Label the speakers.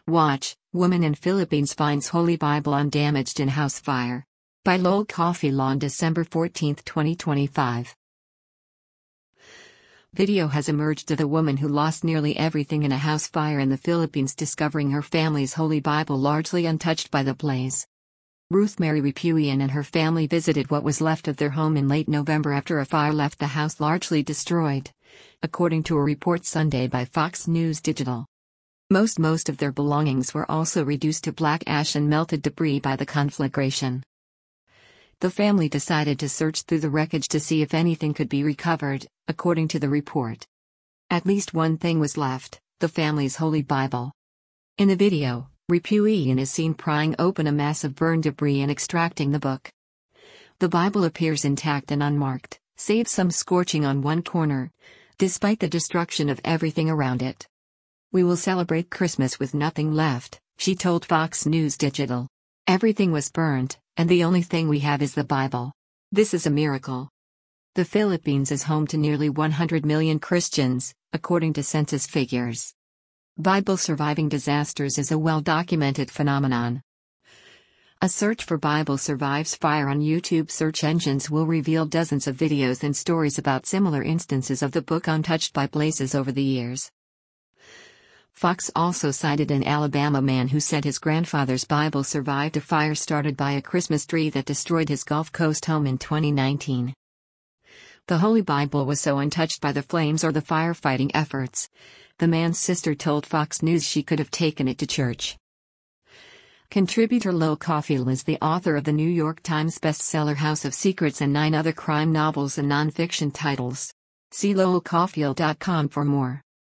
Speaker 1: Watch, Woman in Philippines Finds Holy Bible Undamaged in House Fire. By Lowell Cauffiel on December 14, 2025. Video has emerged of the woman who lost nearly everything in a house fire in the Philippines discovering her family's Holy Bible largely untouched by the blaze. Ruth Mary Repuian and her family visited what was left of their home in late November after a fire left the house largely destroyed, according to a report Sunday by Fox News Digital. Most of their belongings were also reduced to black ash and melted debris by the conflagration. The family decided to search through the wreckage to see if anything could be recovered, according to the report. At least one thing was left, the family's Holy Bible. In the video, Repuian is seen prying open a mass of burned debris and extracting the book. The Bible appears intact and unmarked, save some scorching on one corner, despite the destruction of everything around it. "We will celebrate Christmas with nothing left," she told Fox News Digital. "Everything was burned, and the only thing we have is the Bible. This is a miracle." The Philippines is home to nearly 100 million Christians, according to census figures. Bible surviving disasters is a well-documented phenomenon. A search for Bible survives fire on YouTube search engines will reveal dozens of videos and stories about similar instances of the book untouched by blazes over the years. Fox also cited an Alabama man who said his grandfather's Bible survived a fire started by a Christmas tree that destroyed his Gulf Coast home in 2019. The Holy Bible was so untouched by the flames or the firefighting efforts, the man's sister told Fox News she could have taken it to church. Contributor Lowell Cauffiel is the author of the New York Times bestseller House of Secrets and 9 other crime novels and nonfiction titles. See lowellcauffiel.com for more.